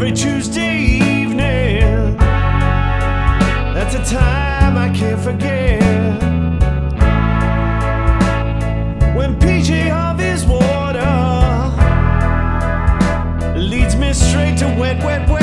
every Tuesday evening. That's a time I can't forget. When PJ Harvey's water leads me straight to wet, wet, wet.